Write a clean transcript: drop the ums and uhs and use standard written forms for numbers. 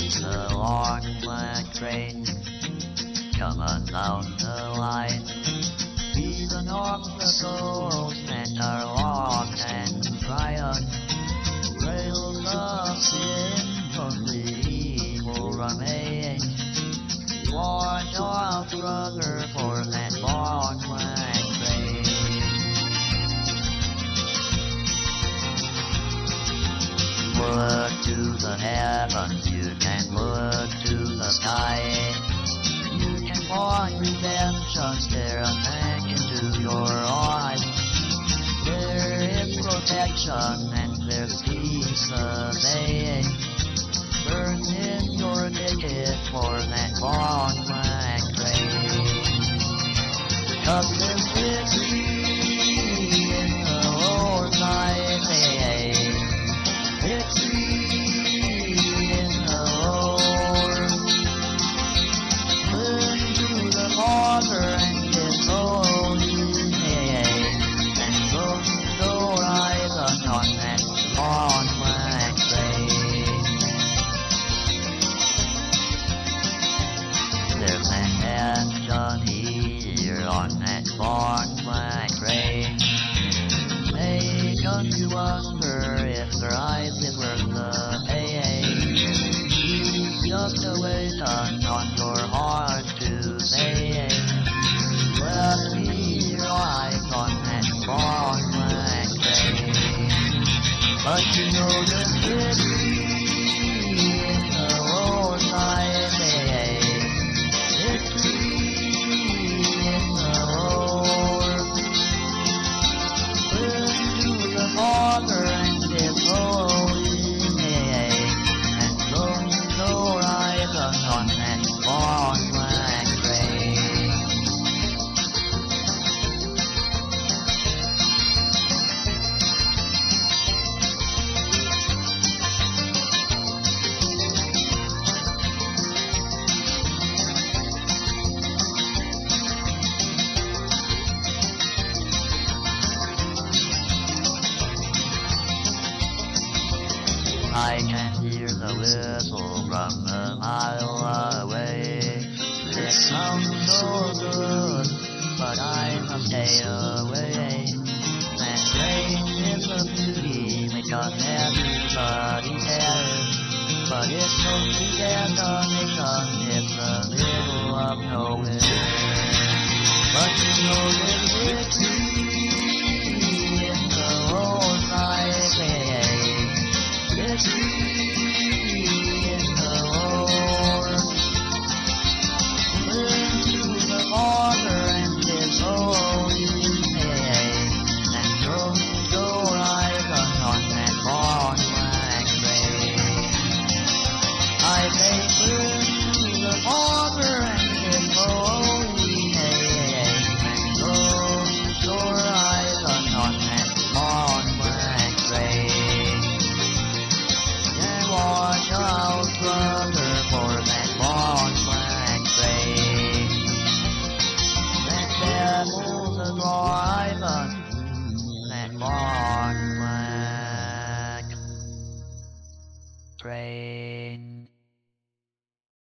the long black train coming down the line. Even obstacles that are long and trying, rails of sin from the evil remain. Watch out, brother, for that long black train. Look to the heavens, you can look to the sky. You can find redemption staring back into your eyes. There is protection and there's peace available. Burn in your ticket for that long black train. 'Cause there's victory in the Lord's name. Victory in the Lord. Look to the Father and His holy name, and don't go riding on that long black train. There's an engine here on that long black train. Make you wonder if their eyes is worth the pain. You've just a waiting on your heart to say, let me ride on that long black train. But you know there's victory in the Lord's name. Victory in the Lord. Look to the Father and His holy name, and don't go riding on that long black train. I can hear the whistle from a mile away. It sounds so good, but I must stay away. That train is a beauty because everybody cares, but it's only destination in the middle of nowhere. But you know there's victory in the Lord's name. Victory in the Lord. Look to the Father and His holy name, and don't go riding on that long black train. I say, look to the Father and His holy name, and don't go riding on that long black train. Watch out, brother, for that long black train. That devil's a driving that long black train.